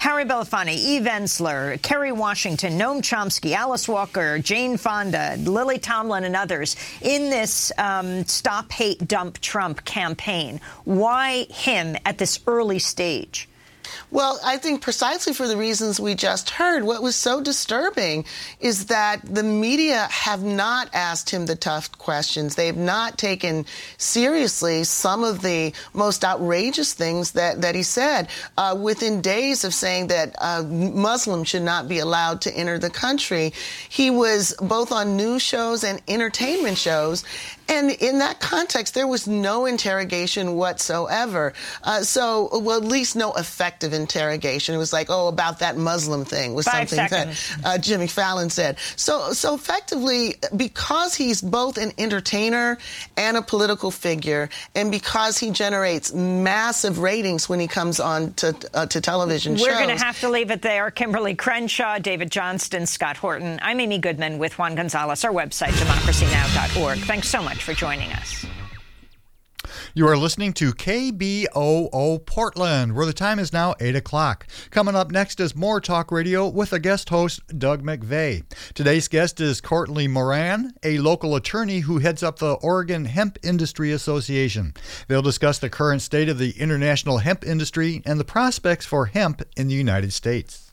Harry Belafonte, Eve Ensler, Kerry Washington, Noam Chomsky, Alice Walker, Jane Fonda, Lily Tomlin, and others in this Stop Hate Dump Trump campaign. Why him at this early stage? Well, I think precisely for the reasons we just heard. What was so disturbing is that the media have not asked him the tough questions. They have not taken seriously some of the most outrageous things that he said. Within days of saying that Muslims should not be allowed to enter the country, he was both on news shows and entertainment shows. And in that context, there was no interrogation whatsoever. Well, at least no effective interrogation. It was like, about that Muslim thing was 5 something seconds. that Jimmy Fallon said. So effectively, because he's both an entertainer and a political figure, and because he generates massive ratings when he comes on to television shows. We're going to have to leave it there. Kimberly Crenshaw, David Johnston, Scott Horton. I'm Amy Goodman with Juan Gonzalez. Our website, democracynow.org. Thanks so much for joining us. You are listening to KBOO Portland, where the time is now 8 o'clock. Coming up next is more talk radio with a guest host, Doug McVeigh. Today's guest is Courtney Moran, a local attorney who heads up the Oregon Hemp Industry Association. They'll discuss the current state of the international hemp industry and the prospects for hemp in the United States.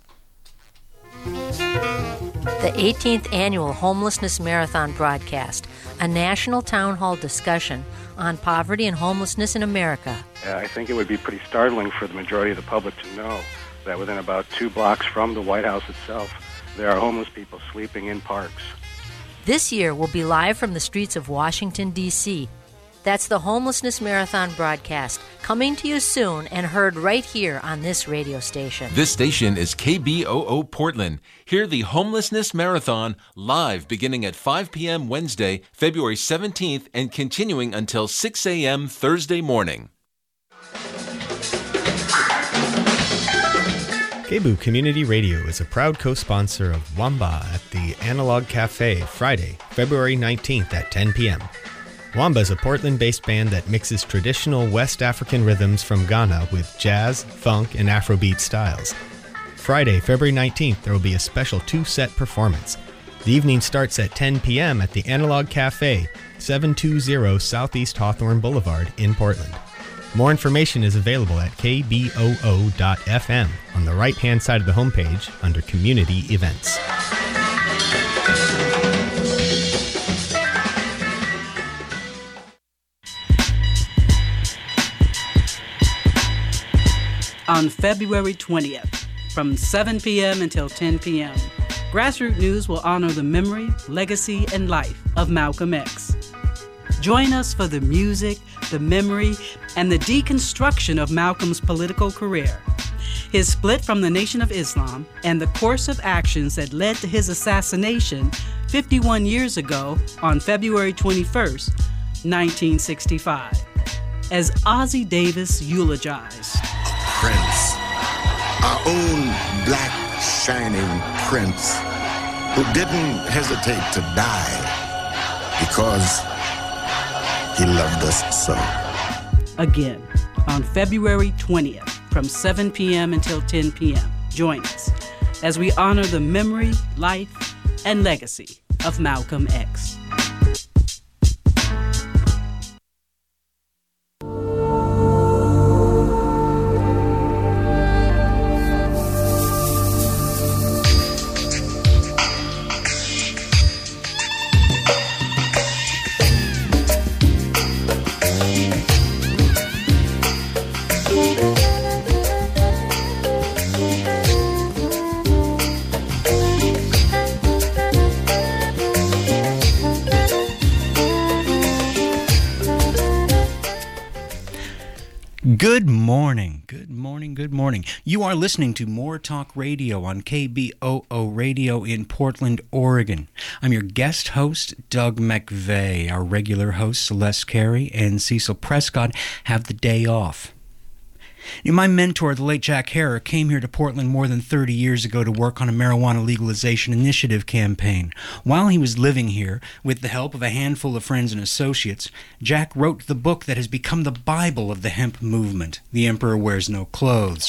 The 18th Annual Homelessness Marathon broadcast, a national town hall discussion on poverty and homelessness in America. I think it would be pretty startling for the majority of the public to know that within about 2 blocks from the White House itself, there are homeless people sleeping in parks. This year will be live from the streets of Washington, D.C. That's the Homelessness Marathon broadcast, coming to you soon and heard right here on this radio station. This station is KBOO Portland. Hear the Homelessness Marathon live beginning at 5 p.m. Wednesday, February 17th, and continuing until 6 a.m. Thursday morning. KBOO Community Radio is a proud co-sponsor of Wamba at the Analog Cafe, Friday, February 19th at 10 p.m. Wamba is a Portland-based band that mixes traditional West African rhythms from Ghana with jazz, funk, and Afrobeat styles. Friday, February 19th, there will be a special 2-set performance. The evening starts at 10 p.m. at the Analog Cafe, 720 Southeast Hawthorne Boulevard in Portland. More information is available at kboo.fm on the right-hand side of the homepage under Community Events. On February 20th, from 7 p.m. until 10 p.m., Grassroots News will honor the memory, legacy, and life of Malcolm X. Join us for the music, the memory, and the deconstruction of Malcolm's political career, his split from the Nation of Islam, and the course of actions that led to his assassination 51 years ago on February 21st, 1965. As Ossie Davis eulogized, Prince, our own black shining prince, who didn't hesitate to die because he loved us so. Again, on February 20th, from 7 p.m. until 10 p.m. Join us as we honor the memory, life, and legacy of Malcolm X. Good morning, good morning, good morning. You are listening to More Talk Radio on KBOO Radio in Portland, Oregon. I'm your guest host, Doug McVeigh. Our regular hosts, Celeste Carey and Cecil Prescott, have the day off. My mentor, the late Jack Herer, came here to Portland more than 30 years ago to work on a marijuana legalization initiative campaign. While he was living here, with the help of a handful of friends and associates, Jack wrote the book that has become the Bible of the hemp movement, The Emperor Wears No Clothes.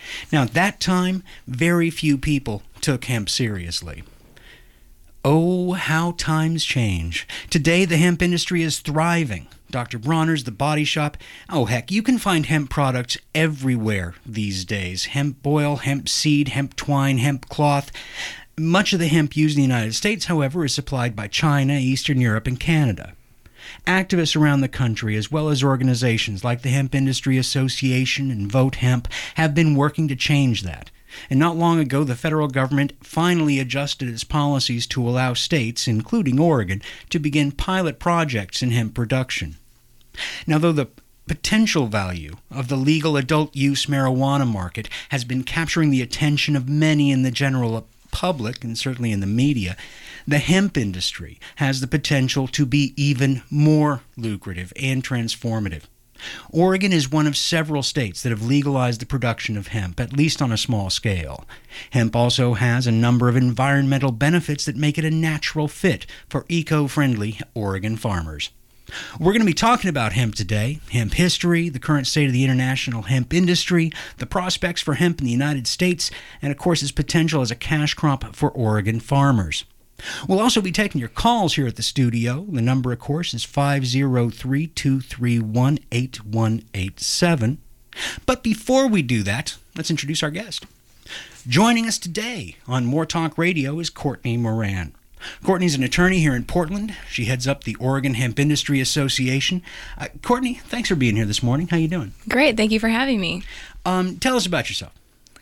Now, at that time, very few people took hemp seriously. Oh, how times change. Today, the hemp industry is thriving. Dr. Bronner's, The Body Shop. Oh, heck, you can find hemp products everywhere these days. Hemp oil, hemp seed, hemp twine, hemp cloth. Much of the hemp used in the United States, however, is supplied by China, Eastern Europe, and Canada. Activists around the country, as well as organizations like the Hemp Industry Association and Vote Hemp, have been working to change that. And not long ago, the federal government finally adjusted its policies to allow states, including Oregon, to begin pilot projects in hemp production. Now, though the potential value of the legal adult use marijuana market has been capturing the attention of many in the general public, and certainly in the media, the hemp industry has the potential to be even more lucrative and transformative. Oregon is one of several states that have legalized the production of hemp, at least on a small scale. Hemp also has a number of environmental benefits that make it a natural fit for eco-friendly Oregon farmers. We're going to be talking about hemp today, hemp history, the current state of the international hemp industry, the prospects for hemp in the United States, and of course its potential as a cash crop for Oregon farmers. We'll also be taking your calls here at the studio. The number, of course, is 503-231-8187. But before we do that, let's introduce our guest. Joining us today on More Talk Radio is Courtney Moran. Courtney's an attorney here in Portland. She heads up the Oregon Hemp Industry Association. Courtney, thanks for being here this morning. How you doing? Great. Thank you for having me. Tell us about yourself.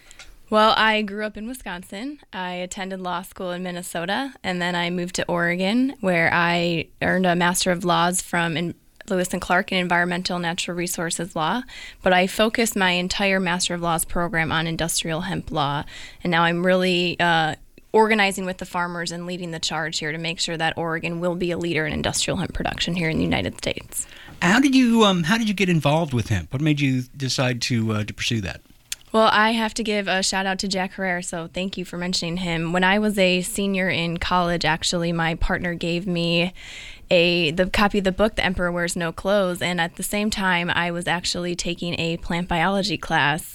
Well, I grew up in Wisconsin. I attended law school in Minnesota, and then I moved to Oregon, where I earned a Master of Laws from Lewis and Clark in Environmental and Natural Resources Law. But I focused my entire Master of Laws program on industrial hemp law, and now I'm really organizing with the farmers and leading the charge here to make sure that Oregon will be a leader in industrial hemp production here in the United States. How did you get involved with hemp? What made you decide to pursue that? Well, I have to give a shout out to Jack Herrera, so thank you for mentioning him. When I was a senior in college, actually, my partner gave me the copy of the book, The Emperor Wears No Clothes, and at the same time, I was actually taking a plant biology class,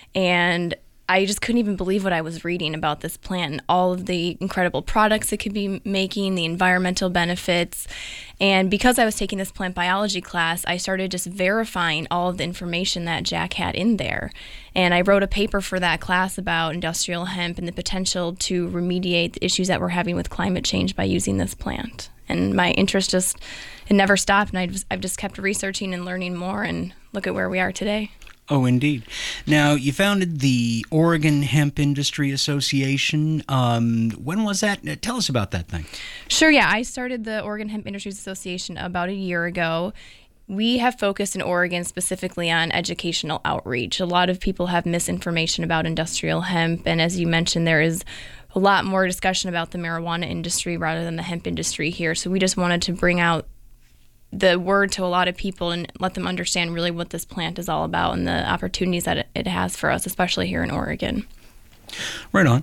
and I just couldn't even believe what I was reading about this plant and all of the incredible products it could be making, the environmental benefits. And because I was taking this plant biology class, I started just verifying all of the information that Jack had in there. And I wrote a paper for that class about industrial hemp and the potential to remediate the issues that we're having with climate change by using this plant. And my interest it never stopped, and I've just kept researching and learning more, and look at where we are today. Oh, indeed. Now, you founded the Oregon Hemp Industry Association. When was that? Tell us about that thing. Sure, yeah. I started the Oregon Hemp Industries Association about a year ago. We have focused in Oregon specifically on educational outreach. A lot of people have misinformation about industrial hemp, and as you mentioned, there is a lot more discussion about the marijuana industry rather than the hemp industry here. So we just wanted to bring out the word to a lot of people and let them understand really what this plant is all about and the opportunities that it has for us, especially here in Oregon. Right on.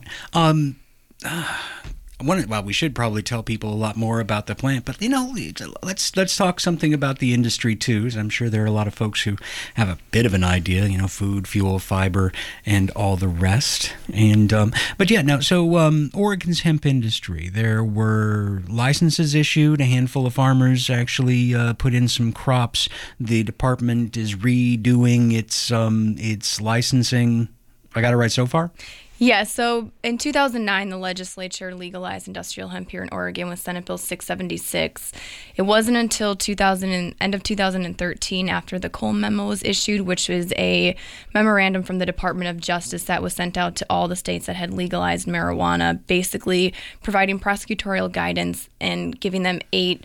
Well, we should probably tell people a lot more about the plant, but let's talk something about the industry too. I'm sure there are a lot of folks who have a bit of an idea, food, fuel, fiber, and all the rest. And Oregon's hemp industry, there were licenses issued. A handful of farmers actually put in some crops. The department is redoing its licensing. I got it right so far? Yeah, so in 2009, the legislature legalized industrial hemp here in Oregon with Senate Bill 676. It wasn't until end of 2013, after the Cole Memo was issued, which was a memorandum from the Department of Justice that was sent out to all the states that had legalized marijuana, basically providing prosecutorial guidance and giving them 8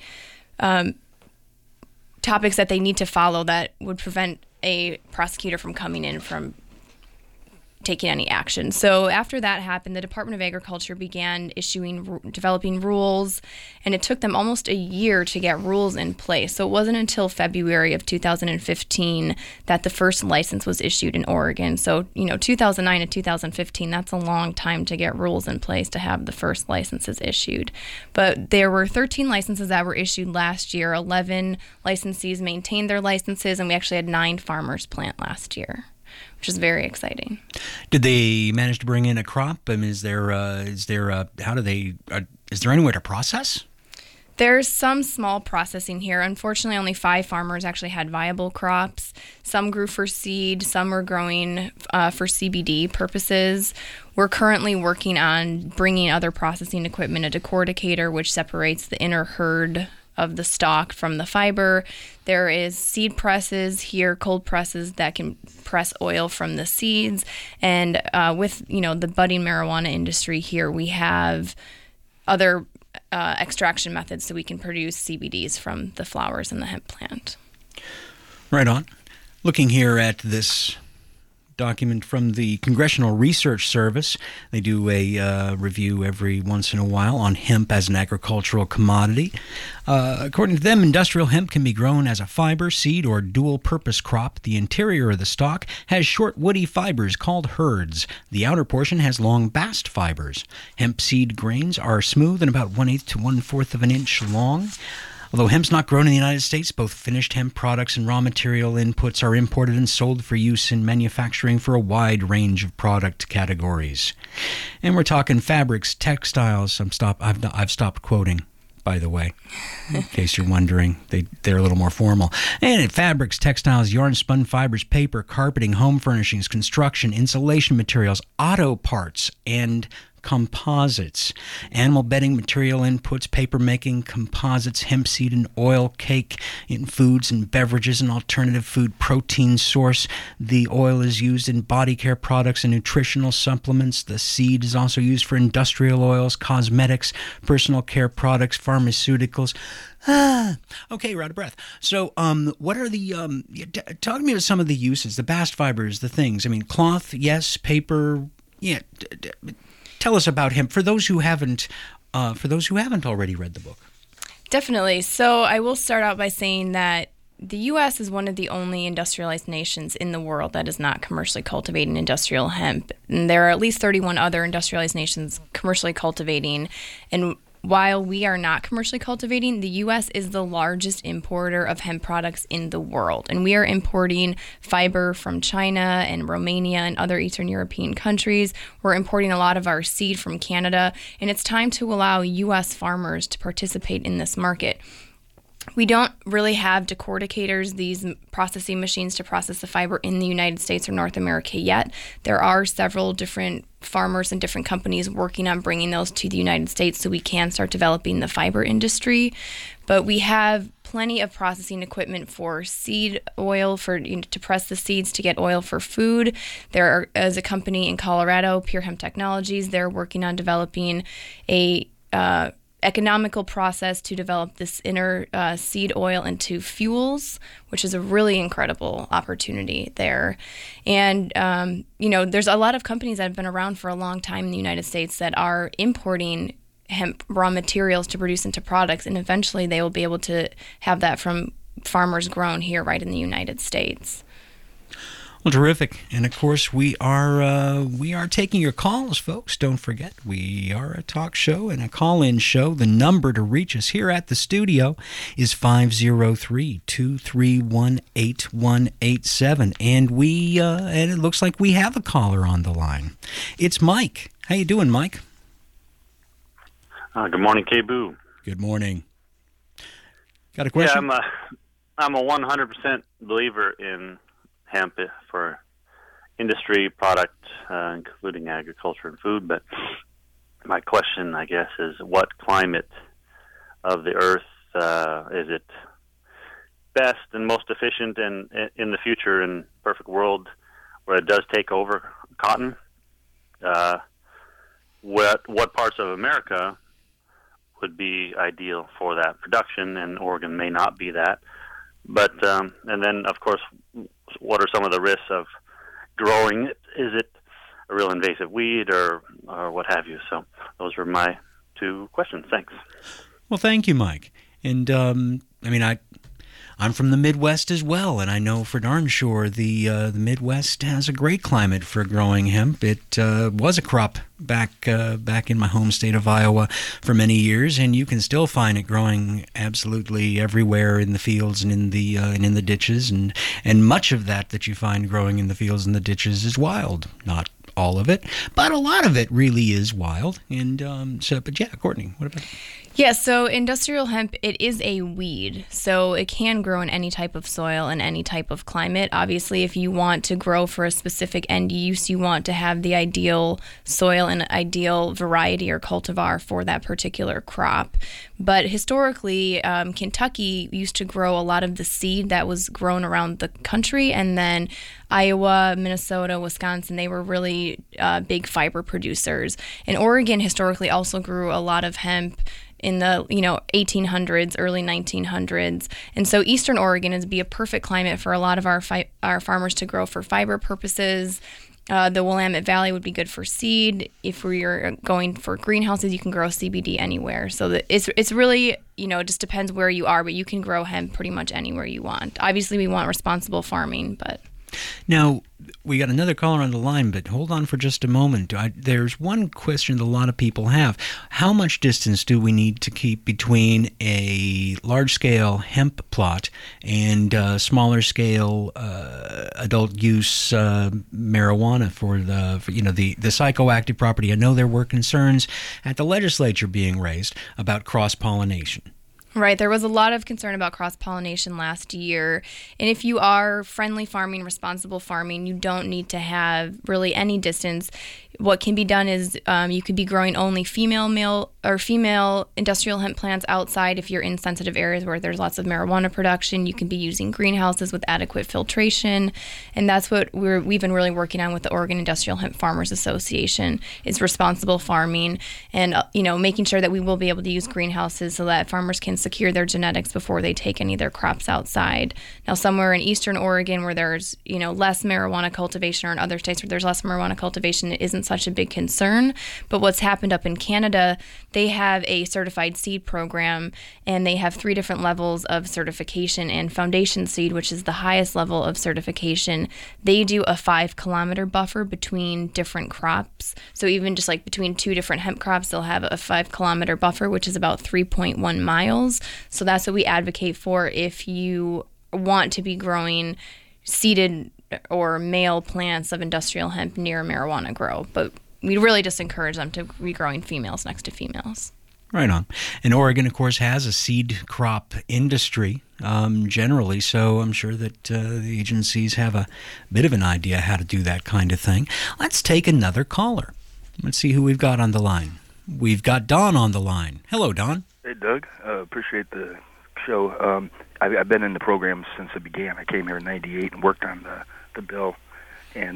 topics that they need to follow that would prevent a prosecutor from coming in from taking any action. So after that happened, the Department of Agriculture began developing rules, and it took them almost a year to get rules in place. So it wasn't until February of 2015 that the first license was issued in Oregon. So, 2009 to 2015, that's a long time to get rules in place to have the first licenses issued. But there were 13 licenses that were issued last year. 11 licensees maintained their licenses, and we actually had 9 farmers plant last year. which is very exciting. Did they manage to bring in a crop? I mean, is there anywhere to process? There's some small processing here. Unfortunately, only 5 farmers actually had viable crops. Some grew for seed, some were growing for CBD purposes. We're currently working on bringing other processing equipment, a decorticator, which separates the inner hurd of the stalk from the fiber. There is seed presses here, cold presses that can press oil from the seeds. And with the budding marijuana industry here, we have other extraction methods so we can produce CBDs from the flowers in the hemp plant. Right on. Looking here at this document from the Congressional Research Service. They do a review every once in a while on hemp as an agricultural commodity. According to them, industrial hemp can be grown as a fiber, seed, or dual-purpose crop. The interior of the stalk has short, woody fibers called hurds. The outer portion has long bast fibers. Hemp seed grains are smooth and about 1/8 to 1/4 of an inch long. Although hemp's not grown in the United States, both finished hemp products and raw material inputs are imported and sold for use in manufacturing for a wide range of product categories. And we're talking fabrics, textiles. I've stopped quoting, by the way, in case you're wondering. They're a little more formal. And fabrics, textiles, yarn, spun fibers, paper, carpeting, home furnishings, construction, insulation materials, auto parts, and composites, animal bedding material inputs, paper making, composites, hemp seed and oil, cake in foods and beverages, an alternative food protein source. The oil is used in body care products and nutritional supplements. The seed is also used for industrial oils, cosmetics, personal care products, pharmaceuticals. Okay, we're out of breath. So, what are the, talk to me about some of the uses, the bast fibers, the things. I mean, cloth, yes, paper, yeah. Tell us about hemp for those who haven't already read the book. Definitely. So I will start out by saying that the U.S. is one of the only industrialized nations in the world that is not commercially cultivating industrial hemp. And there are at least 31 other industrialized nations commercially cultivating. And while we are not commercially cultivating, the U.S. is the largest importer of hemp products in the world. And we are importing fiber from China and Romania and other Eastern European countries. We're importing a lot of our seed from Canada. And it's time to allow U.S. farmers to participate in this market. We don't really have decorticators, these processing machines to process the fiber in the United States or North America yet. There are several different farmers and different companies working on bringing those to the United States so we can start developing the fiber industry. But we have plenty of processing equipment for seed oil, to press the seeds to get oil for food. There is a company in Colorado, Pure Hemp Technologies. They're working on developing a economical process to develop this inner seed oil into fuels, which is a really incredible opportunity there. And, there's a lot of companies that have been around for a long time in the United States that are importing hemp raw materials to produce into products, and eventually they will be able to have that from farmers grown here right in the United States. Well, terrific. And, of course, we are taking your calls, folks. Don't forget, we are a talk show and a call-in show. The number to reach us here at the studio is 503-231-8187. And and it looks like we have a caller on the line. It's Mike. How you doing, Mike? Good morning, K-Boo. Good morning. Got a question? Yeah, I'm a 100% believer in hemp for industry product, including agriculture and food. But my question, I guess, is what climate of the earth is it best and most efficient in the future, in perfect world where it does take over cotton? What parts of America would be ideal for that production, and Oregon may not be that. But and then, of course, what are some of the risks of growing it? Is it a real invasive weed or what have you? So those are my two questions. Thanks. Well, thank you, Mike. And I I'm from the Midwest as well, and I know for darn sure the Midwest has a great climate for growing hemp. It was a crop back in my home state of Iowa for many years, and you can still find it growing absolutely everywhere in the fields and in the ditches, and much of that you find growing in the fields and the ditches is wild. Not all of it, but a lot of it really is wild. And but yeah, Courtney, what about? Yeah, so industrial hemp, it is a weed, so it can grow in any type of soil and any type of climate. Obviously, if you want to grow for a specific end use, you want to have the ideal soil and ideal variety or cultivar for that particular crop. But historically, Kentucky used to grow a lot of the seed that was grown around the country, and then Iowa, Minnesota, Wisconsin, they were really big fiber producers. And Oregon historically also grew a lot of hemp in the 1800s, early 1900s. And so Eastern Oregon is be a perfect climate for a lot of our farmers to grow for fiber purposes. The Willamette Valley would be good for seed. If we're going for greenhouses, you can grow CBD anywhere. So it's really, it just depends where you are, but you can grow hemp pretty much anywhere you want. Obviously, we want responsible farming, but... Now, we got another caller on the line, but hold on for just a moment. There's one question that a lot of people have. How much distance do we need to keep between a large-scale hemp plot and smaller-scale adult-use marijuana for the psychoactive property? I know there were concerns at the legislature being raised about cross-pollination. Right. There was a lot of concern about cross-pollination last year. And if you are friendly farming, responsible farming, you don't need to have really any distance. What can be done is you could be growing only female industrial hemp plants outside. If you're in sensitive areas where there's lots of marijuana production, you can be using greenhouses with adequate filtration. And that's what we've been really working on with the Oregon Industrial Hemp Farmers Association, is responsible farming and making sure that we will be able to use greenhouses so that farmers can secure their genetics before they take any of their crops outside. Now, somewhere in Eastern Oregon where there's less marijuana cultivation, or in other states where there's less marijuana cultivation, it isn't such a big concern. But what's happened up in Canada, they have a certified seed program, and they have 3 different levels of certification. And foundation seed, which is the highest level of certification, they do a 5-kilometer buffer between different crops. So even just like between 2 different hemp crops, they'll have a 5-kilometer buffer, which is about 3.1 miles. So that's what we advocate for if you want to be growing seeded or male plants of industrial hemp near marijuana grow. But we really just encourage them to be growing females next to females. Right on. And Oregon, of course, has a seed crop industry generally, so I'm sure that the agencies have a bit of an idea how to do that kind of thing. Let's take another caller. Let's see who we've got on the line. We've got Don on the line. Hello, Don. Hey, Doug. Appreciate the show. I've been in the program since it began. I came here in '98 and worked on the bill. And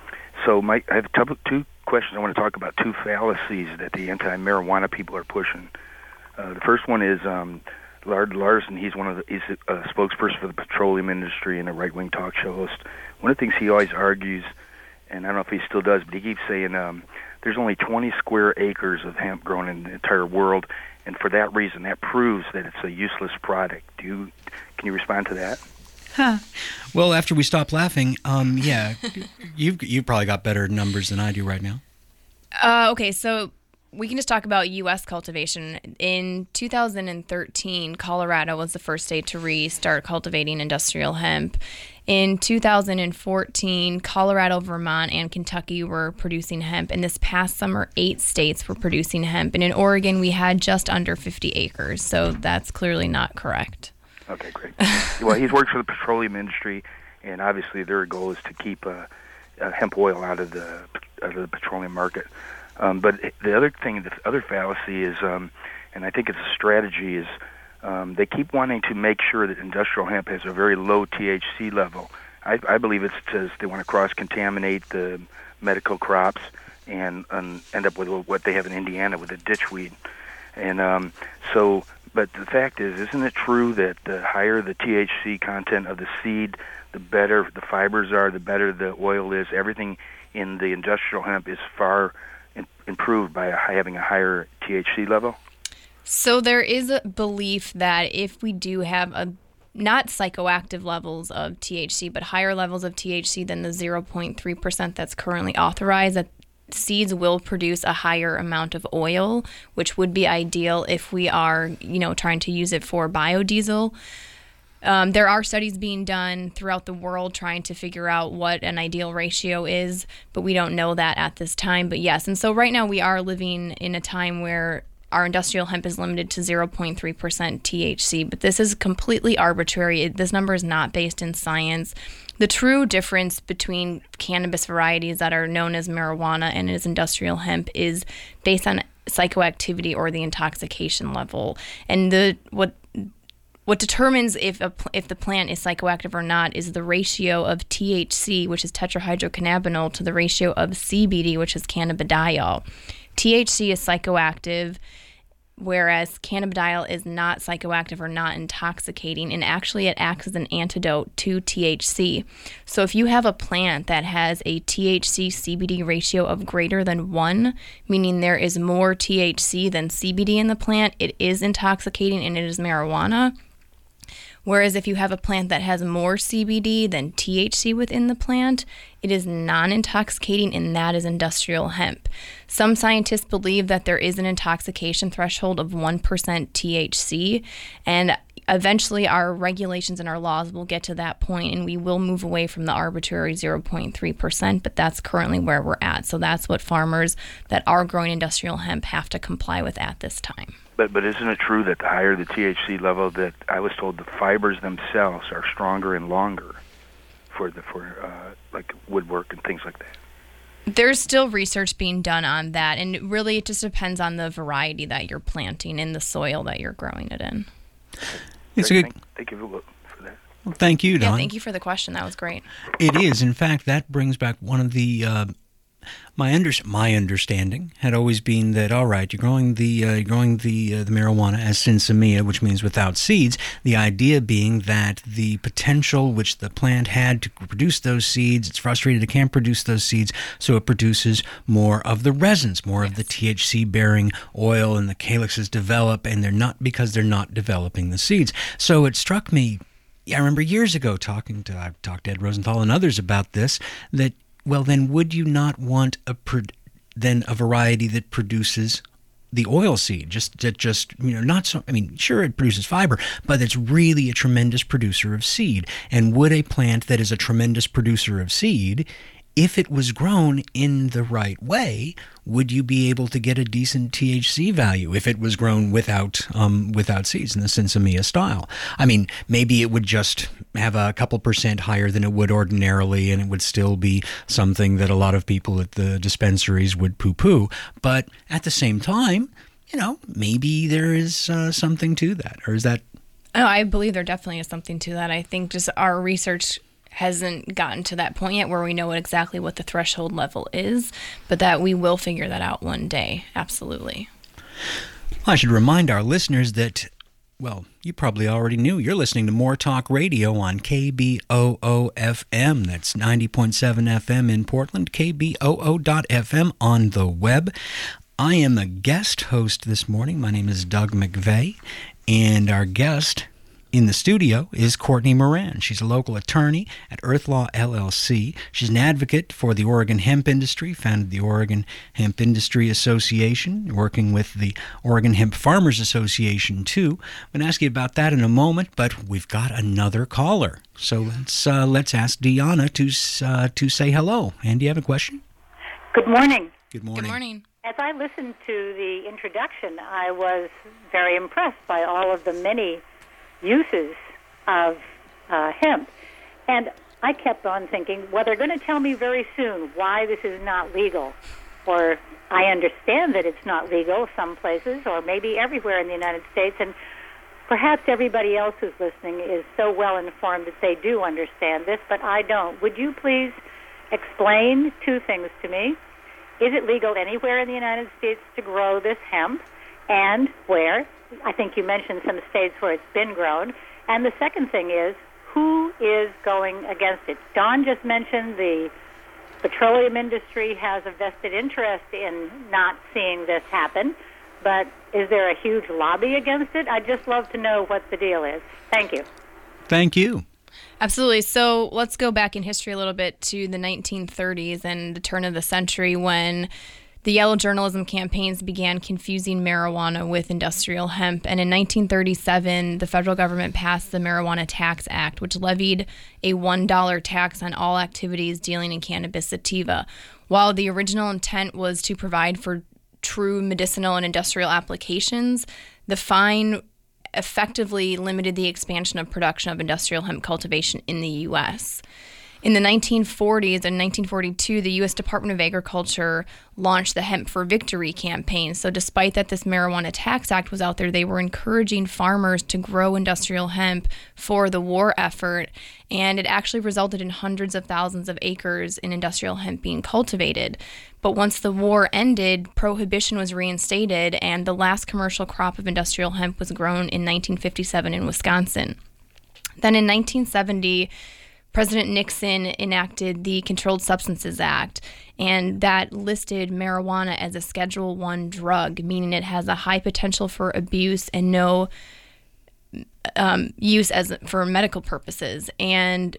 so I have 2 questions. I want to talk about 2 fallacies that the anti-marijuana people are pushing. The first one is Lard Larson. He's he's a spokesperson for the petroleum industry and a right-wing talk show host. One of the things he always argues, and I don't know if he still does, but he keeps saying there's only 20 square acres of hemp grown in the entire world, and for that reason, that proves that it's a useless product. Can you respond to that? Huh. Well, after we stop laughing, yeah, you've probably got better numbers than I do right now. Okay, so we can just talk about U.S. cultivation. In 2013, Colorado was the first state to restart cultivating industrial hemp. In 2014, Colorado, Vermont, and Kentucky were producing hemp. And this past summer, 8 states were producing hemp. And in Oregon, we had just under 50 acres. So that's clearly not correct. Okay, great. Well, he's worked for the petroleum industry, and obviously their goal is to keep hemp oil out of the petroleum market. But the other thing, the other fallacy is, and I think it's a strategy, is they keep wanting to make sure that industrial hemp has a very low THC level. I believe it's because they want to cross-contaminate the medical crops and end up with what they have in Indiana with a ditchweed. And but the fact is, isn't it true that the higher the THC content of the seed, the better the fibers are, the better the oil is? Everything in the industrial hemp is far improved by having a higher THC level? So there is a belief that if we do have a not psychoactive levels of THC, but higher levels of THC than the 0.3% that's currently authorized, that seeds will produce a higher amount of oil, which would be ideal if we are, trying to use it for biodiesel. There are studies being done throughout the world trying to figure out what an ideal ratio is, but we don't know that at this time. But yes, and so right now we are living in a time where our industrial hemp is limited to 0.3% THC, but this is completely arbitrary. This number is not based in science. The true difference between cannabis varieties that are known as marijuana and as industrial hemp is based on psychoactivity or the intoxication level. And what determines if the plant is psychoactive or not is the ratio of THC, which is tetrahydrocannabinol, to the ratio of CBD, which is cannabidiol. THC is psychoactive, whereas cannabidiol is not psychoactive or not intoxicating, and actually it acts as an antidote to THC. So if you have a plant that has a THC-CBD ratio of greater than 1, meaning there is more THC than CBD in the plant, it is intoxicating and it is marijuana. Whereas if you have a plant that has more CBD than THC within the plant, it is non-intoxicating, and that is industrial hemp. Some scientists believe that there is an intoxication threshold of 1% THC, and eventually our regulations and our laws will get to that point, and we will move away from the arbitrary 0.3%, but that's currently where we're at. So that's what farmers that are growing industrial hemp have to comply with at this time. But isn't it true that the higher the THC level, that I was told the fibers themselves are stronger and longer for like woodwork and things like that? There's still research being done on that, and really it just depends on the variety that you're planting and the soil that you're growing it in. Thank you for that. Well, thank you, Don. Yeah, thank you for the question. That was great. It is. In fact, that brings back one of the my understanding had always been that, all right, you're growing the marijuana as sinsemilla, which means without seeds. The idea being that the potential which the plant had to produce those seeds, it's frustrated it can't produce those seeds, so it produces more of the resins, more of the THC-bearing oil, and the calyxes develop, and they're not developing the seeds. So it struck me. I remember years ago I've talked to Ed Rosenthal and others about this, that, well, then would you not want a variety that produces the oil seed? Not so. I mean, sure, it produces fiber, but it's really a tremendous producer of seed. And would a plant that is a tremendous producer of seed, if it was grown in the right way, would you be able to get a decent THC value if it was grown without seeds in the sinsemilla style? I mean, maybe it would just have a couple % higher than it would ordinarily, and it would still be something that a lot of people at the dispensaries would poo-poo. But at the same time, maybe there is something to that. Or is that... Oh, I believe there definitely is something to that. I think just our research hasn't gotten to that point yet where we know exactly what the threshold level is, but that we will figure that out one day. Absolutely. Well, I should remind our listeners that, well, you probably already knew. You're listening to More Talk Radio on KBOO-FM. That's 90.7 FM in Portland, KBOO.FM on the web. I am a guest host this morning. My name is Doug McVeigh, and our guest in the studio is Courtney Moran. She's a local attorney at Earth Law LLC. She's an advocate for the Oregon hemp industry, founded the Oregon Hemp Industry Association, working with the Oregon Hemp Farmers Association, too. I'm going to ask you about that in a moment, but we've got another caller. So let's ask Deanna to say hello. And do you have a question? Good morning. Good morning. Good morning. As I listened to the introduction, I was very impressed by all of the many uses of hemp. And I kept on thinking, well, they're going to tell me very soon why this is not legal. Or I understand that it's not legal some places, or maybe everywhere in the United States, and perhaps everybody else who's listening is so well informed that they do understand this, but I don't. Would you please explain two things to me? Is it legal anywhere in the United States to grow this hemp, and where? I think you mentioned some states where it's been grown. And the second thing is, who is going against it? Don just mentioned the petroleum industry has a vested interest in not seeing this happen, but is there a huge lobby against it? I'd just love to know what the deal is. Thank you. Thank you. Absolutely. So let's go back in history a little bit to the 1930s and the turn of the century when the yellow journalism campaigns began confusing marijuana with industrial hemp. And in 1937, the federal government passed the Marijuana Tax Act, which levied a $1 tax on all activities dealing in cannabis sativa. While the original intent was to provide for true medicinal and industrial applications, the fine effectively limited the expansion of production of industrial hemp cultivation in the U.S. In the 1940s and 1942, the U.S. Department of Agriculture launched the Hemp for Victory campaign. So despite that this Marijuana Tax Act was out there, they were encouraging farmers to grow industrial hemp for the war effort. And it actually resulted in hundreds of thousands of acres in industrial hemp being cultivated. But once the war ended, prohibition was reinstated, and the last commercial crop of industrial hemp was grown in 1957 in Wisconsin. Then in 1970, President Nixon enacted the Controlled Substances Act, and that listed marijuana as a Schedule I drug, meaning it has a high potential for abuse and no use for medical purposes. And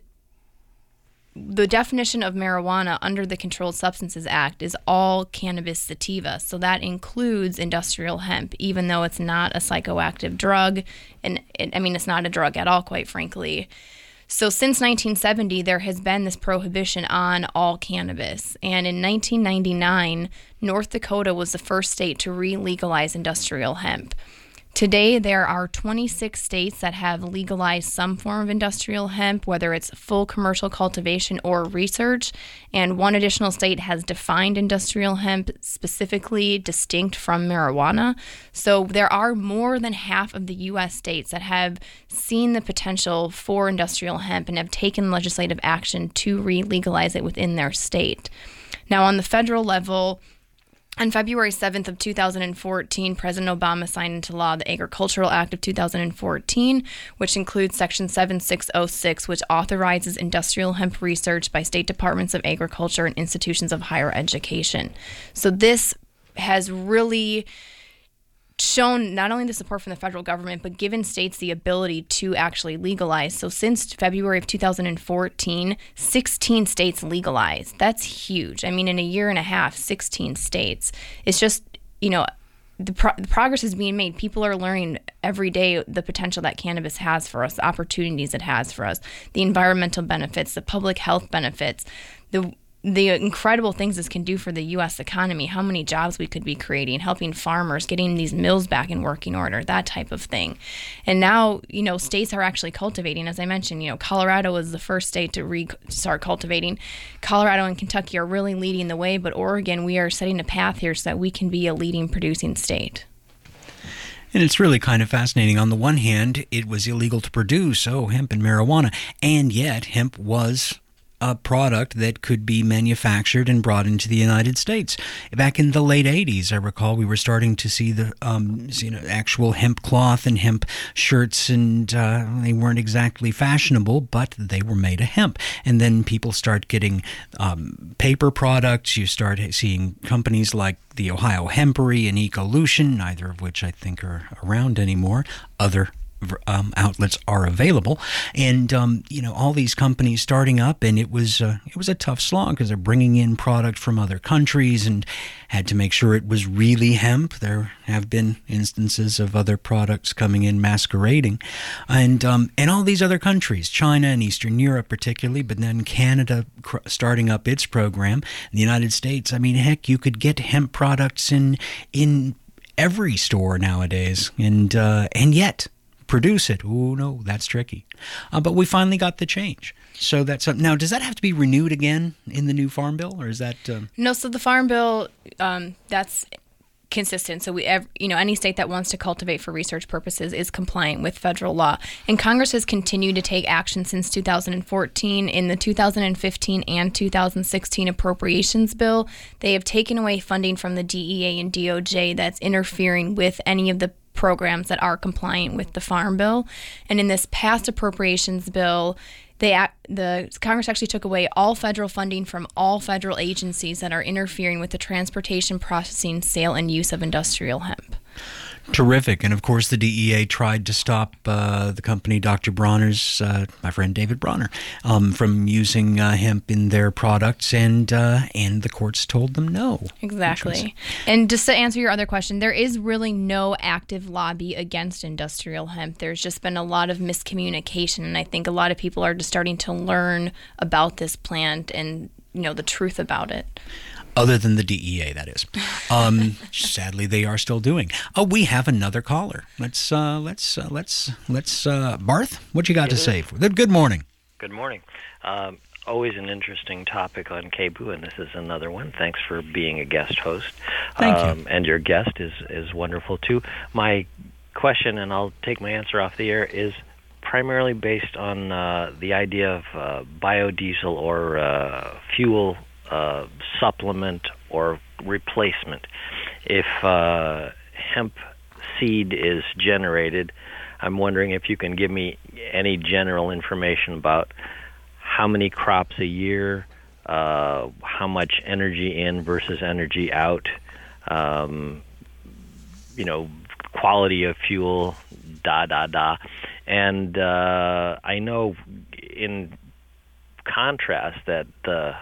the definition of marijuana under the Controlled Substances Act is all cannabis sativa. So that includes industrial hemp, even though it's not a psychoactive drug. And it's not a drug at all, quite frankly. So since 1970, there has been this prohibition on all cannabis. And in 1999, North Dakota was the first state to re-legalize industrial hemp. Today, there are 26 states that have legalized some form of industrial hemp, whether it's full commercial cultivation or research, and one additional state has defined industrial hemp specifically distinct from marijuana. So there are more than half of the U.S. states that have seen the potential for industrial hemp and have taken legislative action to re-legalize it within their state. Now, on the federal level, on February 7th of 2014, President Obama signed into law the Agricultural Act of 2014, which includes Section 7606, which authorizes industrial hemp research by state departments of agriculture and institutions of higher education. So this has really shown not only the support from the federal government, but given states the ability to actually legalize. So since February of 2014, 16 states legalized. That's huge. I mean, in a year and a half, 16 states. It's just, the progress is being made. People are learning every day the potential that cannabis has for us, the opportunities it has for us, the environmental benefits, the public health benefits, the incredible things this can do for the U.S. economy, how many jobs we could be creating, helping farmers, getting these mills back in working order, that type of thing. And now, states are actually cultivating. As I mentioned, Colorado was the first state to start cultivating. Colorado and Kentucky are really leading the way, but Oregon, we are setting a path here so that we can be a leading producing state. And it's really kind of fascinating. On the one hand, it was illegal to produce, hemp and marijuana, and yet hemp was a product that could be manufactured and brought into the United States. Back in the late 80s, I recall we were starting to see the actual hemp cloth and hemp shirts, and they weren't exactly fashionable, but they were made of hemp. And then people start getting paper products. You start seeing companies like the Ohio Hempery and Ecolution, neither of which I think are around anymore. Other outlets are available, and all these companies starting up, and it was a tough slog because they're bringing in product from other countries and had to make sure it was really hemp. There have been instances of other products coming in masquerading, and all these other countries, China and Eastern Europe particularly, but then Canada starting up its program. In the United States, I mean, heck, you could get hemp products in every store nowadays, and yet produce it. Oh, no, that's tricky. But we finally got the change. So that's now, does that have to be renewed again in the new Farm Bill, or is that? No, so the Farm Bill, that's consistent. So any state that wants to cultivate for research purposes is compliant with federal law. And Congress has continued to take action since 2014. In the 2015 and 2016 appropriations bill, they have taken away funding from the DEA and DOJ that's interfering with any of the programs that are compliant with the Farm Bill. And in this past appropriations bill, the Congress actually took away all federal funding from all federal agencies that are interfering with the transportation, processing, sale, and use of industrial hemp. Terrific. And of course, the DEA tried to stop the company Dr. Bronner's, my friend David Bronner, from using hemp in their products, and the courts told them no. Exactly. And just to answer your other question, there is really no active lobby against industrial hemp. There's just been a lot of miscommunication, and I think a lot of people are just starting to learn about this plant and the truth about it. Other than the DEA, that is. Sadly, they are still doing. Oh, we have another caller. Let's Barth, what you got to say? Good morning. Good morning. Always an interesting topic on KBOO, and this is another one. Thanks for being a guest host. Thank you. And your guest is wonderful, too. My question, and I'll take my answer off the air, is primarily based on the idea of biodiesel or fuel supplement or replacement. If hemp seed is generated, I'm wondering if you can give me any general information about how many crops a year, how much energy in versus energy out, quality of fuel, And I know in contrast that the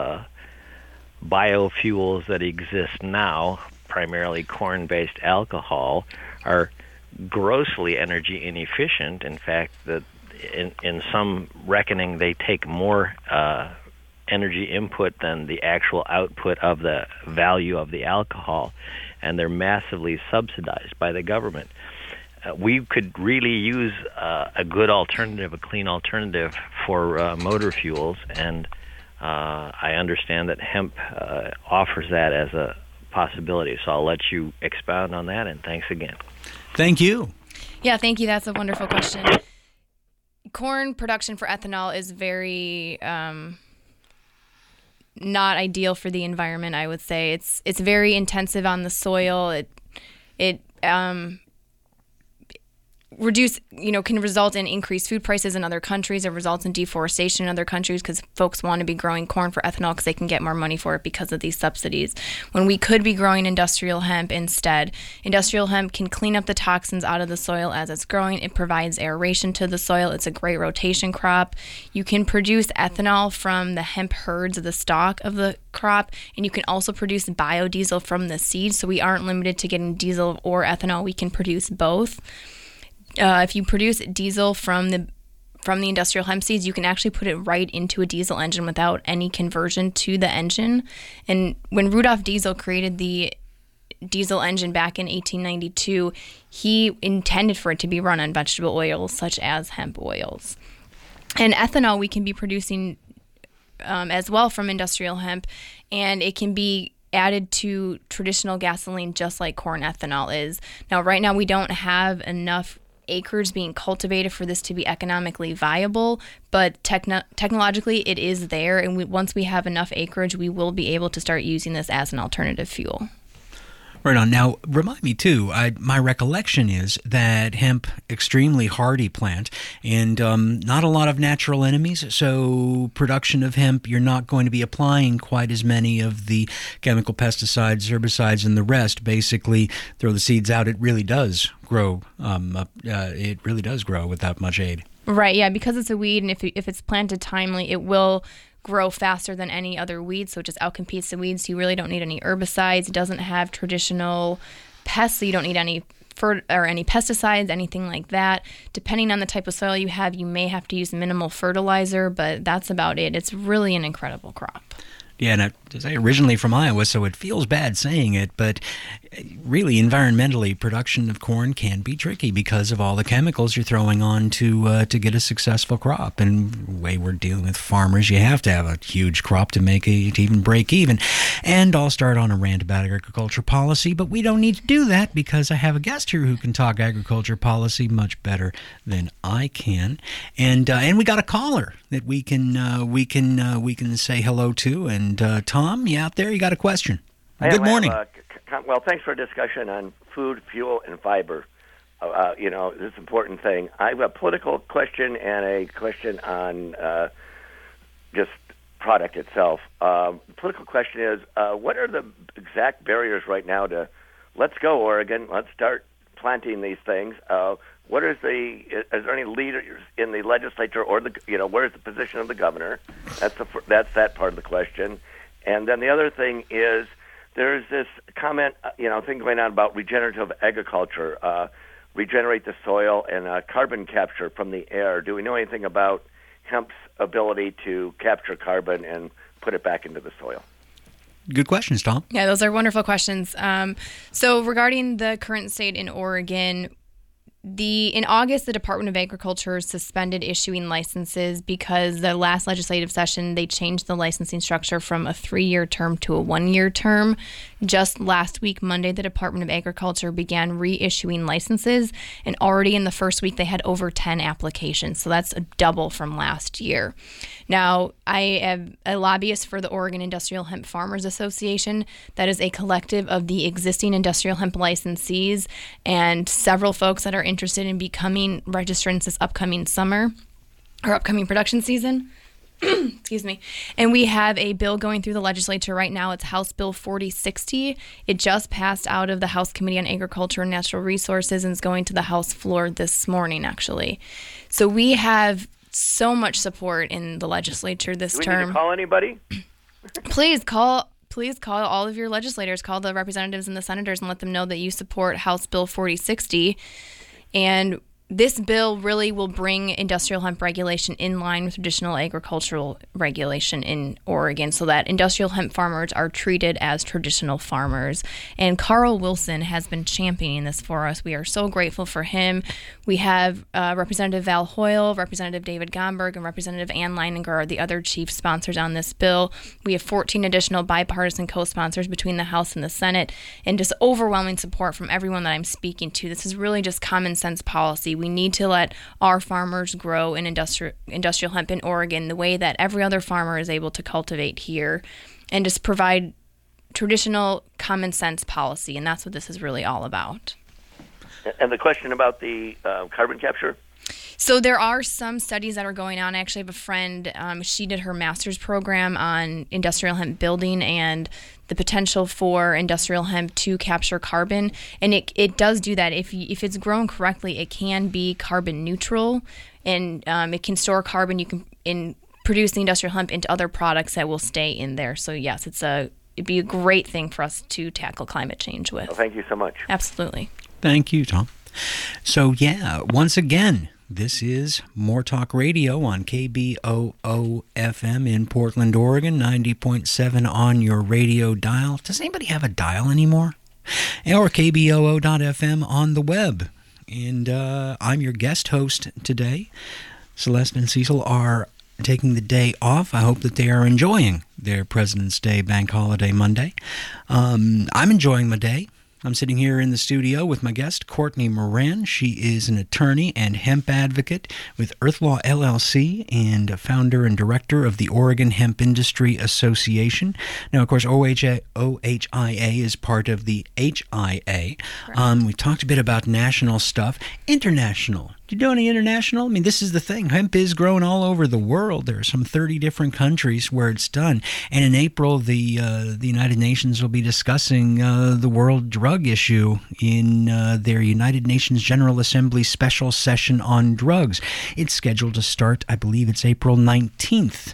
biofuels that exist now, primarily corn-based alcohol, are grossly energy inefficient. In fact, that in some reckoning, they take more energy input than the actual output of the value of the alcohol, and they're massively subsidized by the government. We could really use a good alternative, a clean alternative for motor fuels, and I understand that hemp offers that as a possibility. So I'll let you expound on that, and thanks again. Thank you. Yeah, thank you. That's a wonderful question. Corn production for ethanol is very not ideal for the environment, I would say. It's very intensive on the soil. It can result in increased food prices in other countries. It results in deforestation in other countries because folks want to be growing corn for ethanol because they can get more money for it because of these subsidies. When we could be growing industrial hemp instead. Industrial hemp can clean up the toxins out of the soil as it's growing. It provides aeration to the soil. It's a great rotation crop. You can produce ethanol from the hemp herds of the stalk of the crop, and you can also produce biodiesel from the seed. So we aren't limited to getting diesel or ethanol. We can produce both. If you produce diesel from the industrial hemp seeds, you can actually put it right into a diesel engine without any conversion to the engine. And when Rudolf Diesel created the diesel engine back in 1892, he intended for it to be run on vegetable oils such as hemp oils. And ethanol we can be producing as well from industrial hemp, and it can be added to traditional gasoline just like corn ethanol is. Now, right now we don't have enough acres being cultivated for this to be economically viable, but technologically it is there, and once we have enough acreage, we will be able to start using this as an alternative fuel. Right on. Now, remind me, too, my recollection is that hemp, extremely hardy plant, and not a lot of natural enemies, so production of hemp, you're not going to be applying quite as many of the chemical pesticides, herbicides, and the rest. Basically, throw the seeds out, it really does grow. It really does grow without much aid. Right, yeah, because it's a weed, and if it's planted timely, it will grow faster than any other weed, so it just outcompetes the weeds. So you really don't need any herbicides. It doesn't have traditional pests, so you don't need any pesticides, anything like that. Depending on the type of soil you have, you may have to use minimal fertilizer, but that's about it. It's really an incredible crop. Yeah, and I'm originally from Iowa, so it feels bad saying it, but really, environmentally, production of corn can be tricky because of all the chemicals you're throwing on to get a successful crop. And the way we're dealing with farmers, you have to have a huge crop to make it to even break even. And I'll start on a rant about agriculture policy, but we don't need to do that because I have a guest here who can talk agriculture policy much better than I can. And we got a caller that we can say hello to. And Tom, you out there? You got a question? Good morning. Well, thanks for a discussion on food, fuel, and fiber. This is an important thing. I have a political question and a question on just product itself. Political question is, what are the exact barriers right now to let's go, Oregon, let's start planting these things. Is there any leaders in the legislature or where is the position of the governor? That's that part of the question. And then the other thing is there's this comment, thing going on about regenerative agriculture, regenerate the soil and carbon capture from the air. Do we know anything about hemp's ability to capture carbon and put it back into the soil? Good questions, Tom. Yeah, those are wonderful questions. So regarding the current state in Oregon, in August, the Department of Agriculture suspended issuing licenses because the last legislative session, they changed the licensing structure from a 3-year term to a 1-year term. Just last week, Monday, the Department of Agriculture began reissuing licenses, and already in the first week, they had over 10 applications. So that's a double from last year. Now, I am a lobbyist for the Oregon Industrial Hemp Farmers Association. That is a collective of the existing industrial hemp licensees and several folks that are interested in becoming registrants this upcoming summer or upcoming production season. Excuse me. And we have a bill going through the legislature right now. It's House Bill 4060. It just passed out of the House Committee on Agriculture and Natural Resources and is going to the House floor this morning, actually. So we have so much support in the legislature this term. Do we need to call anybody? Please call all of your legislators, call the representatives and the senators and let them know that you support House Bill 4060. And this bill really will bring industrial hemp regulation in line with traditional agricultural regulation in Oregon so that industrial hemp farmers are treated as traditional farmers. And Carl Wilson has been championing this for us. We are so grateful for him. We have Representative Val Hoyle, Representative David Gomberg, and Representative Ann Leininger are the other chief sponsors on this bill. We have 14 additional bipartisan co-sponsors between the House and the Senate, and just overwhelming support from everyone that I'm speaking to. This is really just common sense policy. We need to let our farmers grow in industrial hemp in Oregon the way that every other farmer is able to cultivate here and just provide traditional common sense policy. And that's what this is really all about. And the question about the carbon capture? So there are some studies that are going on. I actually have a friend, she did her master's program on industrial hemp building and the potential for industrial hemp to capture carbon. And it does do that. If it's grown correctly, it can be carbon neutral, and it can store carbon. You can produce the industrial hemp into other products that will stay in there. So yes, it'd be a great thing for us to tackle climate change with. Well, thank you so much. Absolutely. Thank you, Tom. So yeah, once again, this is More Talk Radio on KBOO-FM in Portland, Oregon, 90.7 on your radio dial. Does anybody have a dial anymore? Or KBOO.FM on the web. And I'm your guest host today. Celeste and Cecil are taking the day off. I hope that they are enjoying their President's Day Bank Holiday Monday. I'm enjoying my day. I'm sitting here in the studio with my guest, Courtney Moran. She is an attorney and hemp advocate with Earth Law LLC and a founder and director of the Oregon Hemp Industry Association. Now, of course, OHIA is part of the HIA. We talked a bit about national stuff. International. Do you know any international? I mean, this is the thing. Hemp is grown all over the world. There are some 30 different countries where it's done. And in April, the United Nations will be discussing the world drug issue in their United Nations General Assembly special session on drugs. It's scheduled to start, I believe it's April 19th.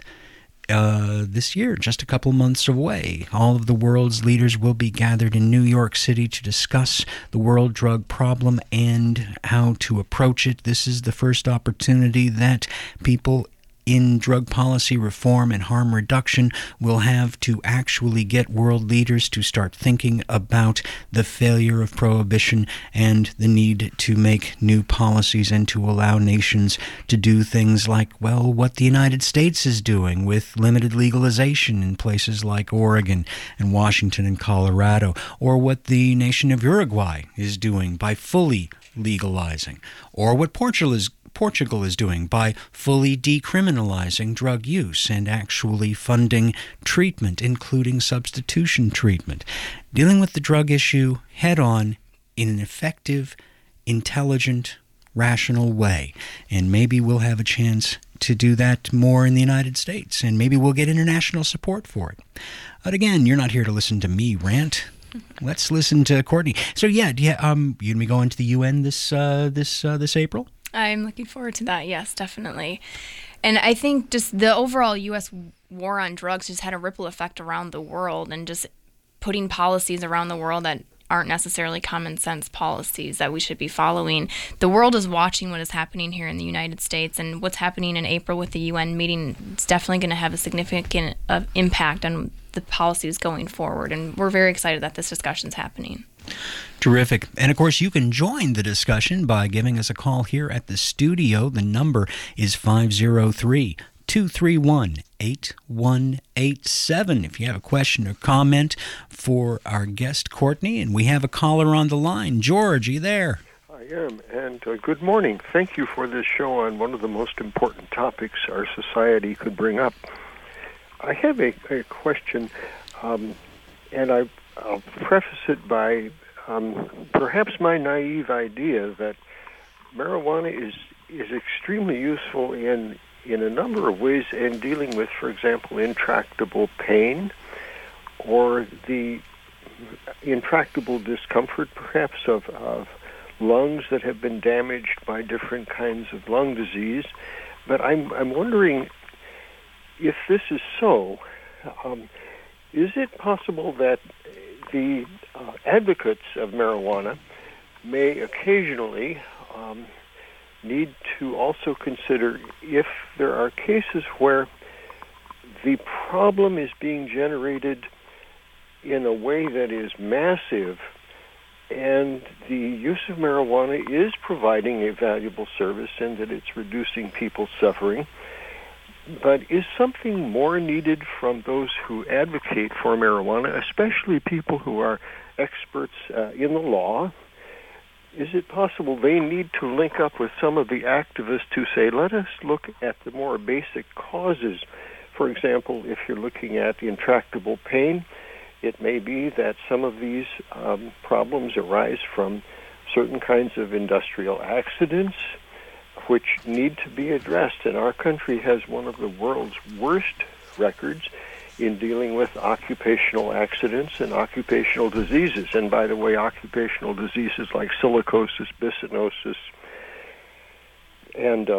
This year, just a couple months away. All of the world's leaders will be gathered in New York City to discuss the world drug problem and how to approach it. This is the first opportunity that people in drug policy reform and harm reduction will have to actually get world leaders to start thinking about the failure of prohibition and the need to make new policies and to allow nations to do things like, well, what the United States is doing with limited legalization in places like Oregon and Washington and Colorado, or what the nation of Uruguay is doing by fully legalizing, or what Portugal is doing by fully decriminalizing drug use and actually funding treatment, including substitution treatment. Dealing with the drug issue head-on in an effective, intelligent, rational way. And maybe we'll have a chance to do that more in the United States, and maybe we'll get international support for it. But again, you're not here to listen to me rant. Let's listen to Courtney. So you gonna be going to the UN this April? I'm looking forward to that. Yes, definitely. And I think just the overall U.S. war on drugs just had a ripple effect around the world, and just putting policies around the world that aren't necessarily common sense policies that we should be following. The world is watching what is happening here in the United States, and what's happening in April with the UN meeting is definitely going to have a significant impact on the policies going forward. And we're very excited that this discussion is happening. Terrific. And, of course, you can join the discussion by giving us a call here at the studio. The number is 503-231-8187. If you have a question or comment for our guest, Courtney, and we have a caller on the line. George, are you there? I am, and good morning. Thank you for this show on one of the most important topics our society could bring up. I have a question, and I'll preface it by perhaps my naive idea that marijuana is extremely useful in a number of ways in dealing with, for example, intractable pain or the intractable discomfort perhaps of lungs that have been damaged by different kinds of lung disease. But I'm wondering if this is so, is it possible that the advocates of marijuana may occasionally need to also consider if there are cases where the problem is being generated in a way that is massive and the use of marijuana is providing a valuable service and that it's reducing people's suffering, but is something more needed from those who advocate for marijuana, especially people who are experts in the law? Is it possible they need to link up with some of the activists to say, let us look at the more basic causes? For example, if you're looking at intractable pain, it may be that some of these problems arise from certain kinds of industrial accidents which need to be addressed. And our country has one of the world's worst records in dealing with occupational accidents and occupational diseases. And by the way, occupational diseases like silicosis, bisonosis, and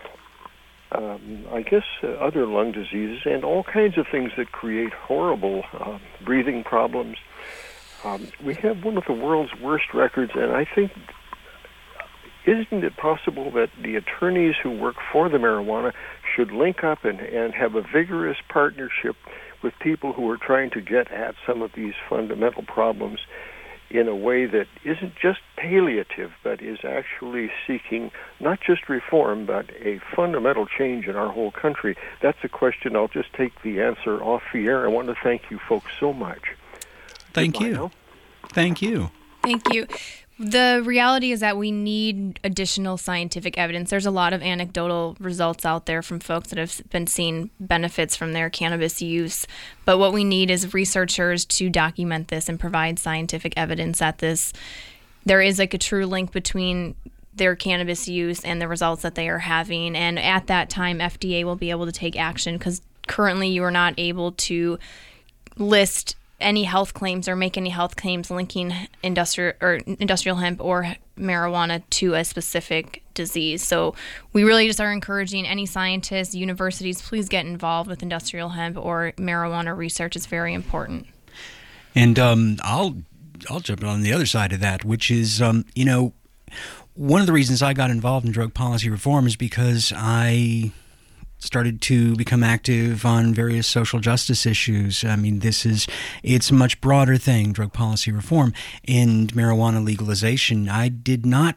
I guess other lung diseases, and all kinds of things that create horrible breathing problems. We have one of the world's worst records, and I think, isn't it possible that the attorneys who work for the marijuana should link up and have a vigorous partnership with people who are trying to get at some of these fundamental problems in a way that isn't just palliative, but is actually seeking not just reform, but a fundamental change in our whole country? That's a question. I'll just take the answer off the air. I want to thank you folks so much. Thank you. Thank you. Thank you. The reality is that we need additional scientific evidence. There's a lot of anecdotal results out there from folks that have been seeing benefits from their cannabis use. But what we need is researchers to document this and provide scientific evidence that there is like a true link between their cannabis use and the results that they are having. And at that time, FDA will be able to take action, because currently you are not able to list any health claims or make any health claims linking industrial hemp or marijuana to a specific disease. So we really just are encouraging any scientists, universities, please get involved with industrial hemp or marijuana research. It's very important. And I'll jump on the other side of that, which is, one of the reasons I got involved in drug policy reform is because I started to become active on various social justice issues. I mean, it's a much broader thing, drug policy reform and marijuana legalization. I did not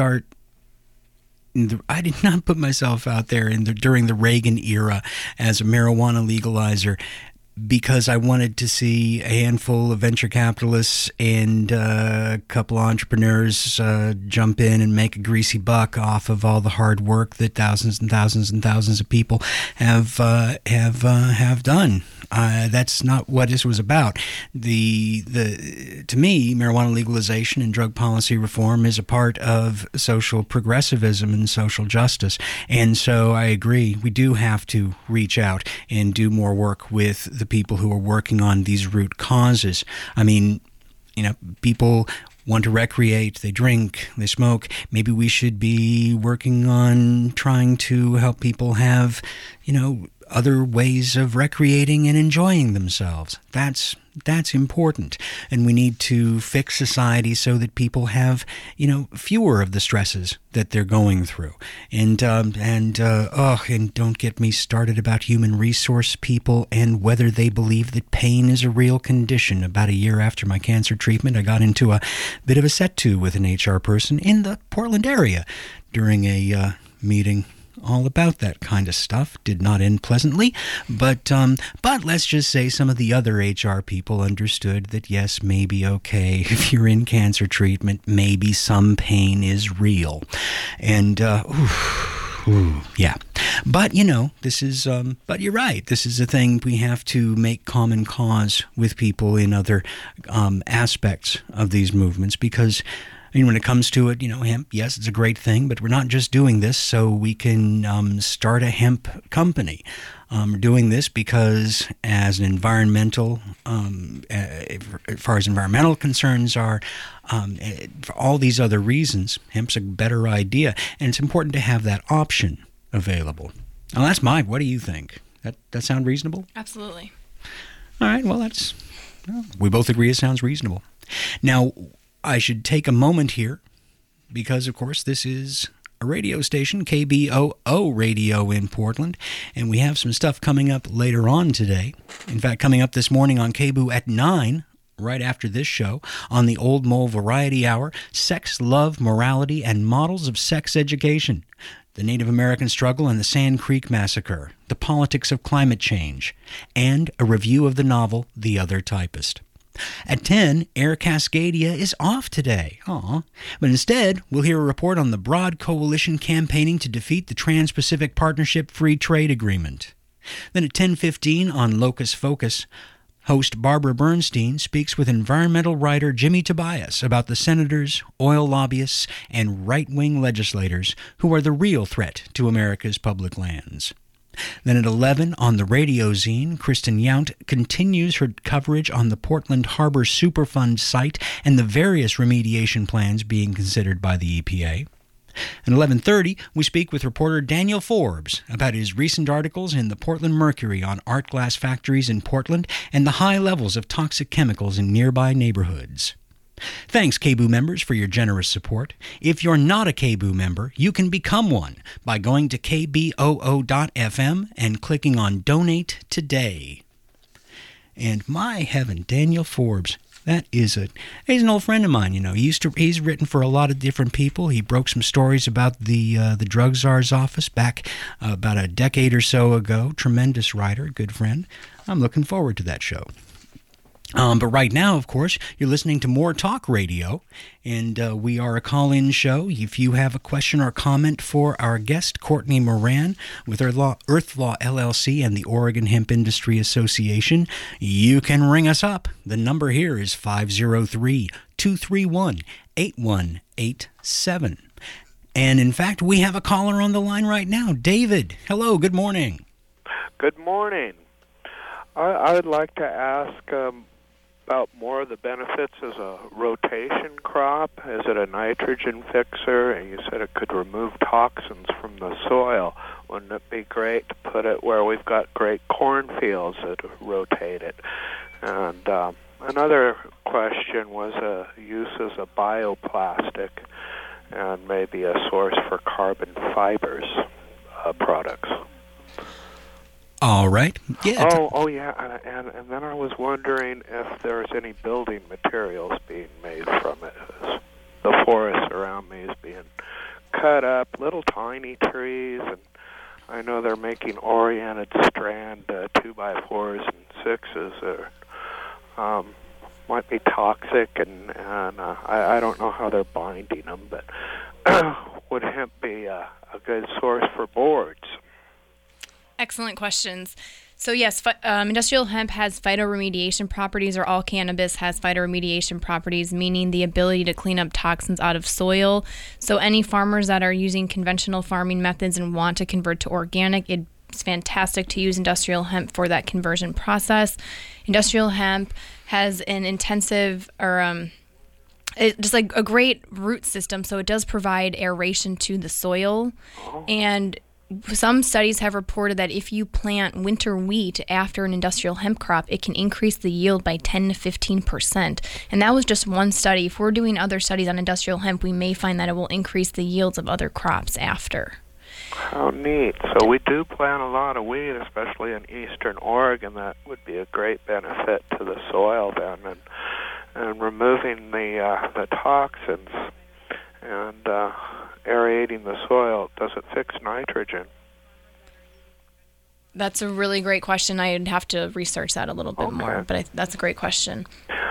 put myself out there during the Reagan era as a marijuana legalizer, because I wanted to see a handful of venture capitalists and a couple of entrepreneurs jump in and make a greasy buck off of all the hard work that thousands and thousands and thousands of people have done. That's not what this was about. To me, marijuana legalization and drug policy reform is a part of social progressivism and social justice. And so I agree, we do have to reach out and do more work with the people who are working on these root causes. I mean, people want to recreate, they drink, they smoke. Maybe we should be working on trying to help people have, other ways of recreating and enjoying themselves. That's important. And we need to fix society so that people have, fewer of the stresses that they're going through. And don't get me started about human resource people and whether they believe that pain is a real condition. About a year after my cancer treatment, I got into a bit of a set-to with an HR person in the Portland area during a meeting all about that kind of stuff. Did not end pleasantly, but let's just say some of the other HR people understood that yes, maybe okay, if you're in cancer treatment, maybe some pain is real. And yeah. But, this is, but you're right. This is a thing we have to make common cause with people in other aspects of these movements, because when it comes to it, hemp, yes, it's a great thing, but we're not just doing this so we can start a hemp company. We're doing this because as an environmental, as far as environmental concerns are, for all these other reasons, hemp's a better idea. And it's important to have that option available. Now, that's what do you think? That sound reasonable? Absolutely. All right, well, we both agree it sounds reasonable. Now, I should take a moment here because, of course, this is a radio station, KBOO Radio in Portland, and we have some stuff coming up later on today. In fact, coming up this morning on KBOO at 9, right after this show, on the Old Mole Variety Hour, Sex, Love, Morality, and Models of Sex Education, the Native American Struggle and the Sand Creek Massacre, the Politics of Climate Change, and a review of the novel The Other Typist. At 10, Air Cascadia is off today. But instead, we'll hear a report on the Broad Coalition campaigning to defeat the Trans-Pacific Partnership Free Trade Agreement. Then at 10:15 on Locus Focus, host Barbara Bernstein speaks with environmental writer Jimmy Tobias about the senators, oil lobbyists, and right-wing legislators who are the real threat to America's public lands. Then at 11 on the Radio Zine, Kristen Yount continues her coverage on the Portland Harbor Superfund site and the various remediation plans being considered by the EPA. At 11:30, we speak with reporter Daniel Forbes about his recent articles in the Portland Mercury on art glass factories in Portland and the high levels of toxic chemicals in nearby neighborhoods. Thanks, KBOO members, for your generous support. If you're not a KBOO member, you can become one by going to kboo.fm and clicking on Donate Today. And my heaven, Daniel Forbes, he's an old friend of mine. He's written for a lot of different people. He broke some stories about the drug czar's office back about a decade or so ago. Tremendous writer, good friend. I'm looking forward to that show. But right now, of course, you're listening to More Talk Radio, and we are a call-in show. If you have a question or comment for our guest, Courtney Moran, with Earth Law LLC and the Oregon Hemp Industry Association, you can ring us up. The number here is 503-231-8187. And in fact, we have a caller on the line right now. David, hello, good morning. Good morning. I would like to ask about more of the benefits as a rotation crop. Is it a nitrogen fixer? And you said it could remove toxins from the soil. Wouldn't it be great to put it where we've got great cornfields that rotate it? And another question was use as a bioplastic and maybe a source for carbon fibers products. All right. Yeah. Yeah. And then I was wondering if there's any building materials being made from it. The forest around me is being cut up, little tiny trees, and I know they're making oriented strand 2x4s and 6s that might be toxic, and I don't know how they're binding them, but would hemp be a good source for boards? Excellent questions. So yes, industrial hemp has phytoremediation properties, or all cannabis has phytoremediation properties, meaning the ability to clean up toxins out of soil. So any farmers that are using conventional farming methods and want to convert to organic, it's fantastic to use industrial hemp for that conversion process. Industrial hemp has an intensive just like a great root system, so it does provide aeration to the soil. And some studies have reported that if you plant winter wheat after an industrial hemp crop, it can increase the yield by 10 to 15%. And that was just one study. If we're doing other studies on industrial hemp, we may find that it will increase the yields of other crops after. How neat. So we do plant a lot of wheat, especially in eastern Oregon. That would be a great benefit to the soil then, and removing the toxins and aerating the soil. Does it fix nitrogen? That's a really great question. I'd have to research that a little bit more, but that's a great question.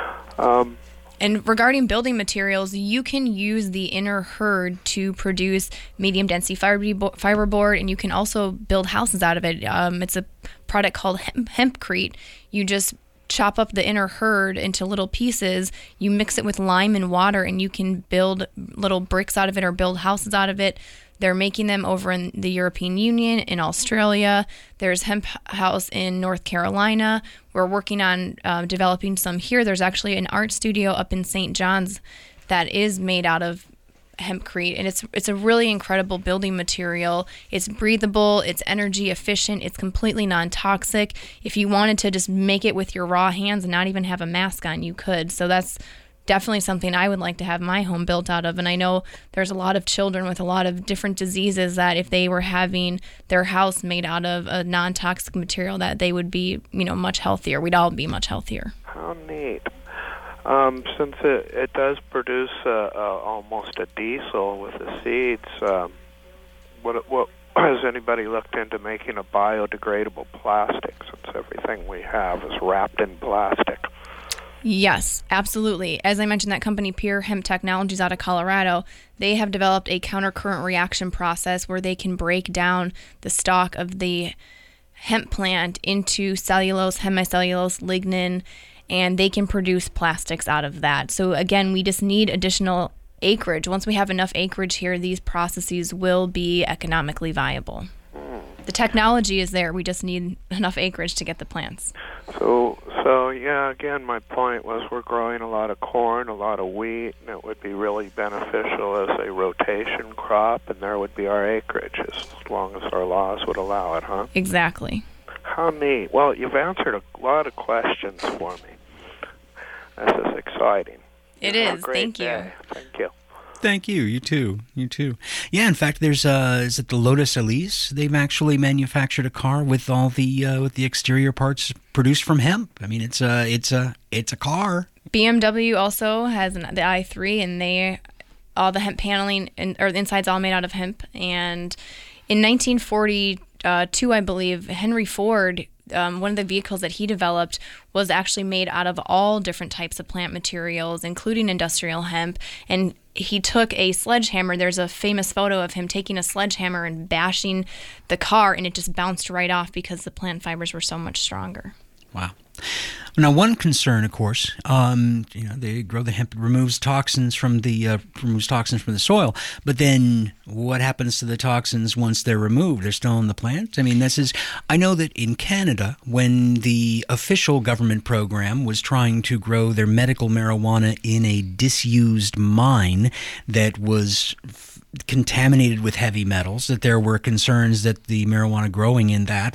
And regarding building materials, you can use the inner hurd to produce medium density fiberboard, and you can also build houses out of it. It's a product called hempcrete. You just chop up the inner hurd into little pieces, you mix it with lime and water, and you can build little bricks out of it or build houses out of it. They're making them over in the European Union, in Australia. There's Hemp House in North Carolina. We're working on developing some here. There's actually an art studio up in St. John's that is made out of hempcrete, and it's a really incredible building material. It's breathable, it's energy efficient, it's completely non-toxic. If you wanted to just make it with your raw hands and not even have a mask on, you could. So that's definitely something I would like to have my home built out of. And I know there's a lot of children with a lot of different diseases that if they were having their house made out of a non-toxic material, that they would be, much healthier. We'd all be much healthier. How neat. Since it does produce almost a diesel with the seeds, what has anybody looked into making a biodegradable plastic, since everything we have is wrapped in plastic? Yes, absolutely. As I mentioned, that company, Pure Hemp Technologies out of Colorado, they have developed a countercurrent reaction process where they can break down the stalk of the hemp plant into cellulose, hemicellulose, lignin, and they can produce plastics out of that. So again, we just need additional acreage. Once we have enough acreage here, these processes will be economically viable. The technology is there. We just need enough acreage to get the plants. So yeah, again, my point was we're growing a lot of corn, a lot of wheat, and it would be really beneficial as a rotation crop, and there would be our acreage as long as our laws would allow it, huh? Exactly. How neat. Well, you've answered a lot of questions for me. This is exciting. It is. Thank you. Thank you. Thank you. You too. Yeah, in fact, there's is it the Lotus Elise? They've actually manufactured a car with all the exterior parts produced from hemp. I mean, it's a car. BMW also has the i3, and all the hemp paneling or the inside's all made out of hemp. And in 1942, I believe, Henry Ford, one of the vehicles that he developed was actually made out of all different types of plant materials, including industrial hemp. And he took a sledgehammer. There's a famous photo of him taking a sledgehammer and bashing the car, and it just bounced right off because the plant fibers were so much stronger. Wow. Now, one concern, of course, they grow the hemp, removes toxins from the soil. But then, what happens to the toxins once they're removed? They're still in the plant. I mean, I know that in Canada, when the official government program was trying to grow their medical marijuana in a disused mine that was contaminated with heavy metals, that there were concerns that the marijuana growing in that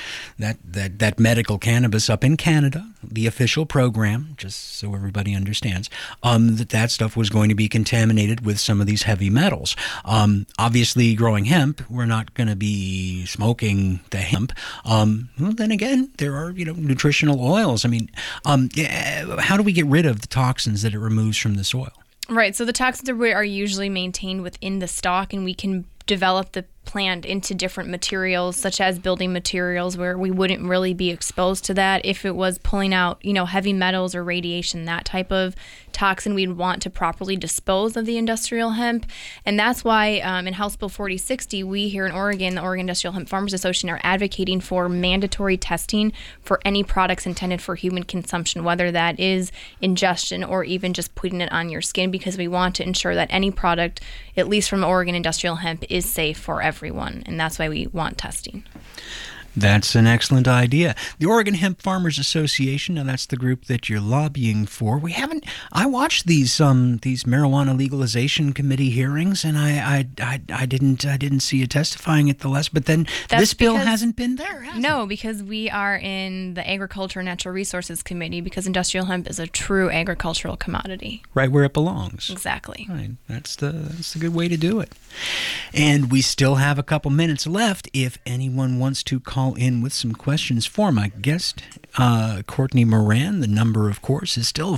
medical cannabis up in Canada, the official program, just so everybody understands, that stuff was going to be contaminated with some of these heavy metals. Obviously, growing hemp, we're not going to be smoking the hemp. Well, then again, there are nutritional oils. I mean, how do we get rid of the toxins that it removes from the soil? Right, so the toxins are usually maintained within the stalk, and we can develop the plant into different materials, such as building materials, where we wouldn't really be exposed to that. If it was pulling out, heavy metals or radiation, that type of toxin, we'd want to properly dispose of the industrial hemp. And that's why in House Bill 4060, we here in Oregon, the Oregon Industrial Hemp Farmers Association, are advocating for mandatory testing for any products intended for human consumption, whether that is ingestion or even just putting it on your skin, because we want to ensure that any product, at least from Oregon Industrial Hemp, is safe for everyone. And that's why we want testing. That's an excellent idea. The Oregon Hemp Farmers Association, now that's the group that you're lobbying for. I watched these marijuana legalization committee hearings, and I didn't see you testifying at the last. But then this bill hasn't been there, has it? Because we are in the Agriculture and Natural Resources Committee, because industrial hemp is a true agricultural commodity. Right where it belongs. Exactly. Right. That's the good way to do it. And we still have a couple minutes left if anyone wants to call in with some questions for my guest, Courtney Moran. The number, of course, is still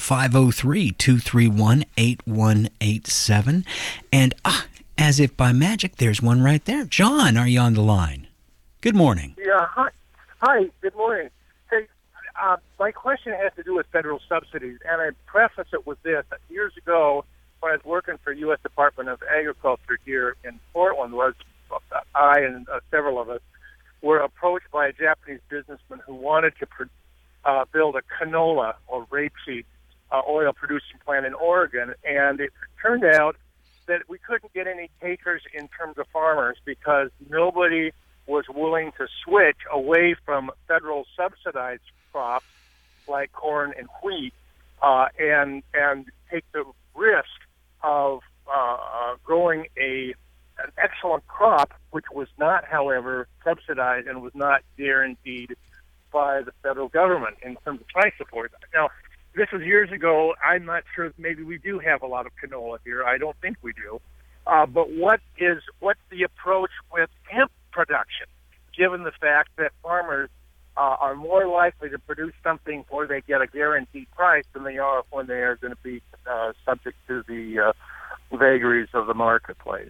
503-231-8187. And as if by magic, there's one right there. John, are you on the line? Good morning. Yeah, hi, good morning. Hey, my question has to do with federal subsidies, and I preface it with this. Years ago, when I was working for U.S. Department of Agriculture here in Portland, I and several of us were approached by a Japanese businessman who wanted to build a canola or rapeseed oil producing plant in Oregon, and it turned out that we couldn't get any takers in terms of farmers because nobody was willing to switch away from federal subsidized crops like corn and wheat and take the risk of growing an excellent crop, which was not, however, subsidized and was not guaranteed by the federal government in terms of price support. Now, this was years ago. I'm not sure. Maybe we do have a lot of canola here. I don't think we do. But what's the approach with hemp production, given the fact that farmers are more likely to produce something where they get a guaranteed price than they are when they are going to be subject to the vagaries of the marketplace?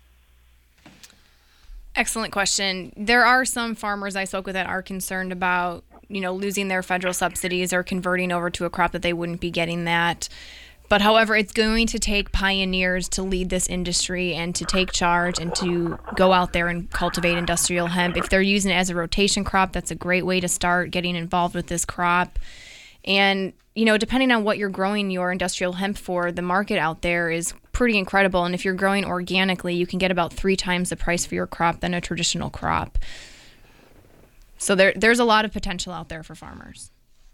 Excellent question. There are some farmers I spoke with that are concerned about, losing their federal subsidies or converting over to a crop that they wouldn't be getting that. But however, it's going to take pioneers to lead this industry and to take charge and to go out there and cultivate industrial hemp. If they're using it as a rotation crop, that's a great way to start getting involved with this crop. And, depending on what you're growing your industrial hemp for, the market out there is pretty incredible. And if you're growing organically, you can get about 3 times the price for your crop than a traditional crop. So there's a lot of potential out there for farmers.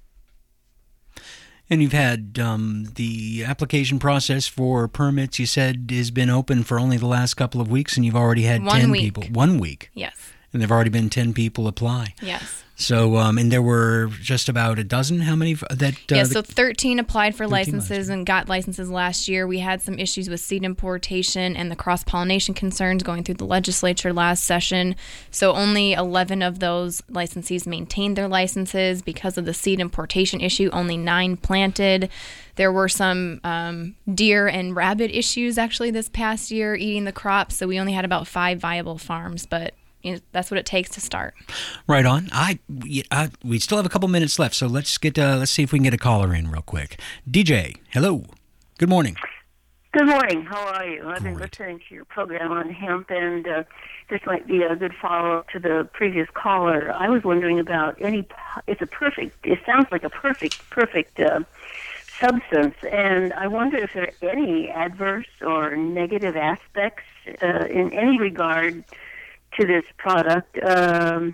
And you've had the application process for permits, you said, has been open for only the last couple of weeks, and you've already had 10 people. 1 week. Yes. And there have already been 10 people apply. Yes. So, and there were just about a dozen. How many that? So 13 applied for licenses and got licenses last year. We had some issues with seed importation and the cross-pollination concerns going through the legislature last session. So only 11 of those licensees maintained their licenses because of the seed importation issue. Only 9 planted. There were some deer and rabbit issues actually this past year eating the crops. So we only had about 5 viable farms, but that's what it takes to start. Right on. We still have a couple minutes left, so let's see if we can get a caller in real quick. DJ, hello. Good morning. Good morning. How are you? I've been listening to your program on hemp, and this might be a good follow-up to the previous caller. I was wondering about it sounds like a perfect substance, and I wonder if there are any adverse or negative aspects in any regard to this product, in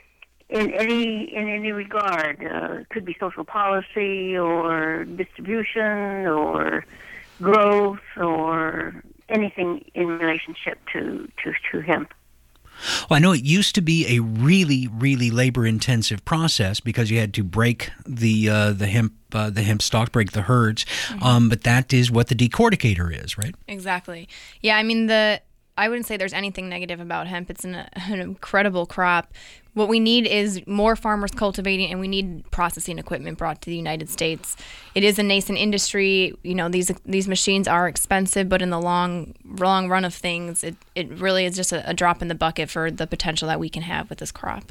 any regard. It could be social policy or distribution or growth or anything in relationship to hemp. Well, I know it used to be a really, really labor-intensive process because you had to break the hemp stalk, break the herds. Mm-hmm. But that is what the decorticator is, right? Exactly. Yeah, I mean I wouldn't say there's anything negative about hemp. It's an incredible crop. What we need is more farmers cultivating, and we need processing equipment brought to the United States. It is a nascent industry. These machines are expensive, but in the long run of things, it really is just a drop in the bucket for the potential that we can have with this crop.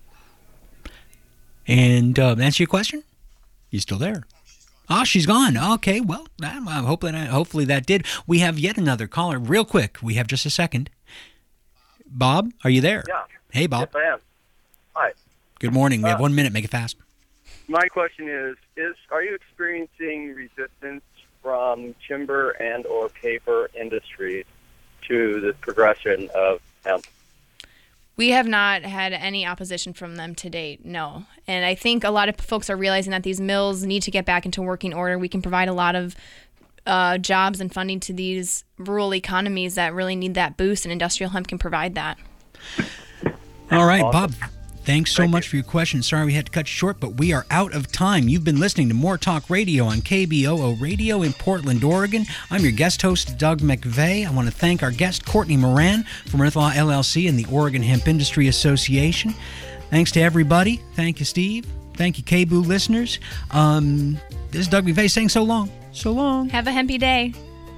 And answer your question? You still there? Oh, she's gone. Okay, well, hopefully that did. We have yet another caller. Real quick, we have just a second. Bob, are you there? Yeah. Hey, Bob. Yes, I am. Hi. Good morning. We have 1 minute. Make it fast. My question is are you experiencing resistance from timber and or paper industry to the progression of hemp? We have not had any opposition from them to date, no. And I think a lot of folks are realizing that these mills need to get back into working order. We can provide a lot of jobs and funding to these rural economies that really need that boost, and industrial hemp can provide that. All right, Bob, thanks so much for your question. Sorry we had to cut you short, but we are out of time. You've been listening to More Talk Radio on KBOO Radio in Portland, Oregon. I'm your guest host, Doug McVeigh. I want to thank our guest, Courtney Moran from Earthlaw LLC and the Oregon Hemp Industry Association. Thanks to everybody. Thank you, Steve. Thank you, KBOO listeners. This is Doug McVeigh saying so long. So long. Have a hempy day.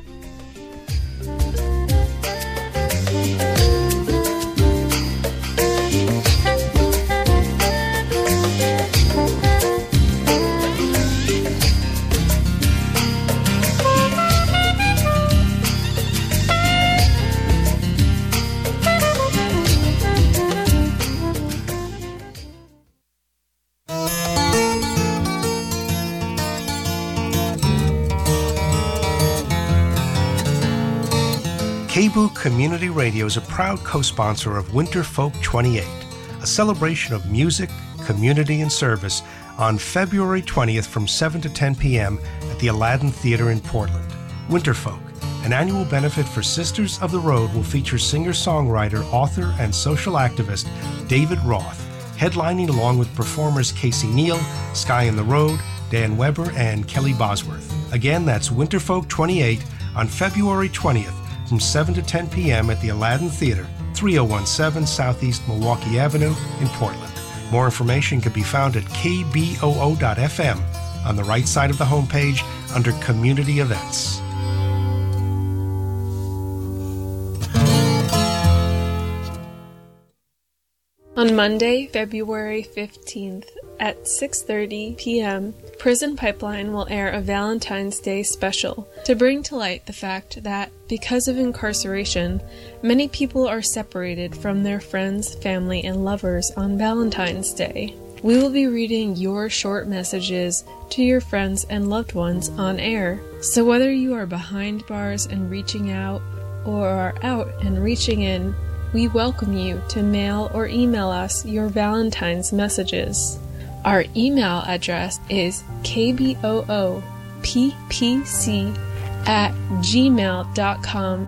KBOO Community Radio is a proud co-sponsor of Winter Folk 28, a celebration of music, community, and service on February 20th from 7 to 10 p.m. at the Aladdin Theater in Portland. Winter Folk, an annual benefit for Sisters of the Road, will feature singer-songwriter, author, and social activist David Roth, headlining along with performers Casey Neal, Sky in the Road, Dan Weber, and Kelly Bosworth. Again, that's Winter Folk 28 on February 20th from 7 to 10 p.m. at the Aladdin Theater, 3017 Southeast Milwaukee Avenue in Portland. More information can be found at kboo.fm on the right side of the homepage under Community Events. On Monday, February 15th at 6:30 p.m., Prison Pipeline will air a Valentine's Day special to bring to light the fact that, because of incarceration, many people are separated from their friends, family, and lovers on Valentine's Day. We will be reading your short messages to your friends and loved ones on air. So whether you are behind bars and reaching out, or are out and reaching in, we welcome you to mail or email us your Valentine's messages. Our email address is kbooppc@gmail.com.